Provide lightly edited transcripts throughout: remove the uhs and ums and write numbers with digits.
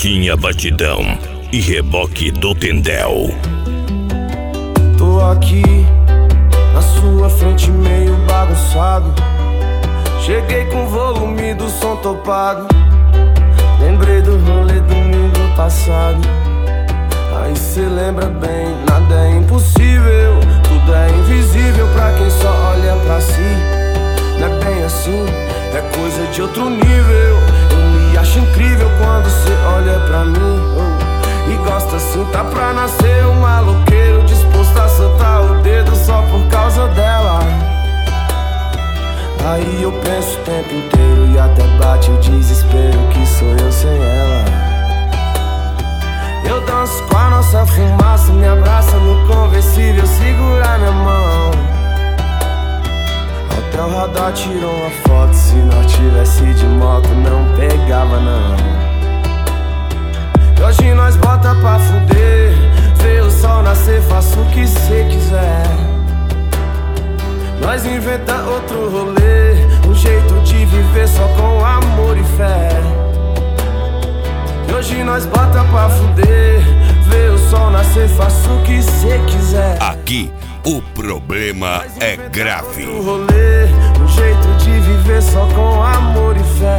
Carretinha Batidão e Reboque do Tendel. Tô aqui na sua frente meio bagunçado. Cheguei com o volume do som topado. Lembrei do rolê domingo passado. Aí cê lembra bem, nada é impossível. Tudo é invisível pra quem só olha pra si. Não é bem assim, é coisa de outro nível. Eu me acho incrível quando cê olha pra mim, e gosta assim, tá pra nascer um maloqueiro disposto a soltar o dedo só por causa dela. Aí eu penso o tempo inteiro e até bate o desespero que sou eu sem ela. Eu danço com a nossa fumaça, me abraça no conversível, segura minha mão. Até o radar tirou uma foto, se nós tivesse de moto não pegava não. E hoje nós bota pra fuder, vê o sol nascer, faça o que cê quiser. Nós inventa outro rolê, um jeito de viver só com amor e fé. E hoje nós bota pra fuder, vê o sol nascer, faça o que cê quiser. Aqui o problema é grave. Outro rolê, um jeito de viver só com amor e fé.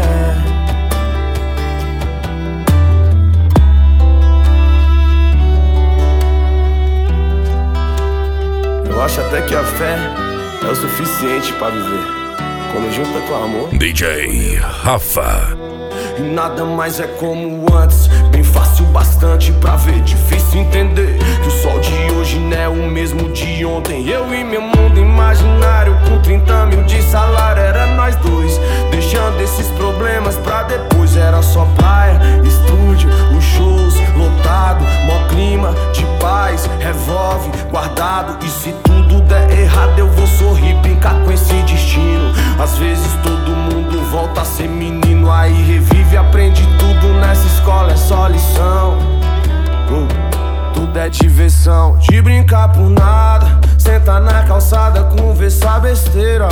Eu acho até que a fé é o suficiente pra viver quando junta com amor. DJ Rafa. E nada mais é como antes, bem fácil bastante pra ver, difícil entender que o sol de hoje não é o mesmo de ontem. Eu e meu mundo imaginário com 30 mil de salário, era nós dois, deixando esses problemas pra depois. Era só praia, estúdio, os shows lotado, mó clima de paz, revólver guardado. E se tudo der errado eu vou sorrir, brincar com esse destino. Às vezes todo mundo volta a ser menino, aí revive, aprende tudo nessa escola, é só lição. Tudo é diversão, de brincar por nada, sentar na calçada, conversar besteira.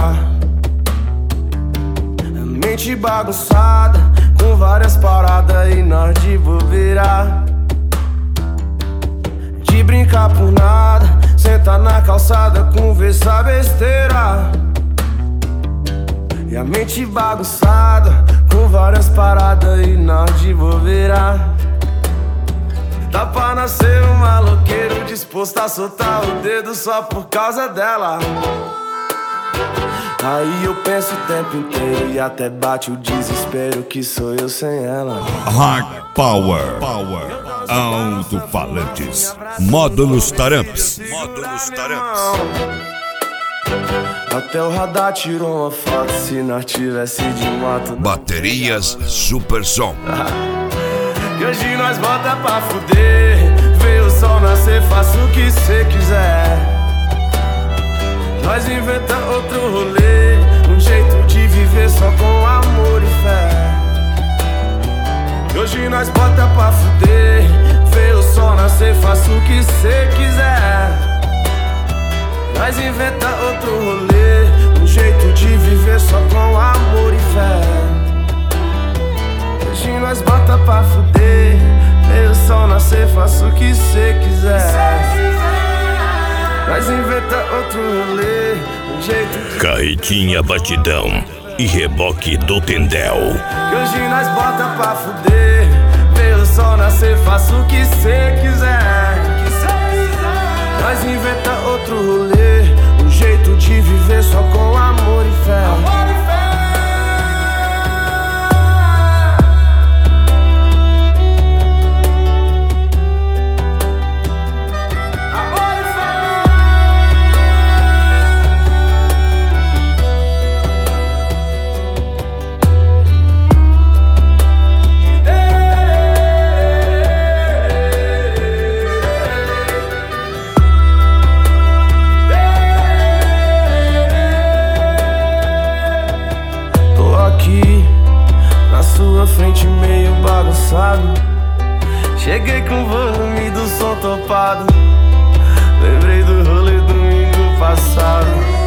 Mente bagunçada, com várias paradas e nós de bobeira. De brincar por nada, sentar na calçada, conversar besteira. E a mente bagunçada, com várias paradas e nós de bobeira. Tá pra nascer um maloqueiro disposto a soltar o dedo só por causa dela. Aí eu penso o tempo inteiro e até bate o desespero que sou eu sem ela. Hard Power. Alto-falantes. Módulos Taramps. Até o radar tirou uma foto, se nós tivesse de moto. Baterias Super Som. E hoje nós bota pra fuder, vê o sol nascer, faça o que cê quiser. Nós inventa outro rolê, um jeito de viver só com amor e fé. E hoje nós bota pra fuder, vê o sol nascer, faça o que cê quiser. Nós inventa outro rolê, um jeito de viver só com amor e fé. Hoje nós bota pra fuder, vê o sol nascer, faça o que cê quiser. Nós inventa outro rolê, um jeito de... Carretinha Batidão e Reboque do Tendel. Que hoje nós bota pra fuder, vê o sol nascer, faça o que cê quiser. Nós inventa outro rolê, um jeito de viver só com amor e fé. Frente meio bagunçado, cheguei com o volume do som topado. Lembrei do rolê domingo passado.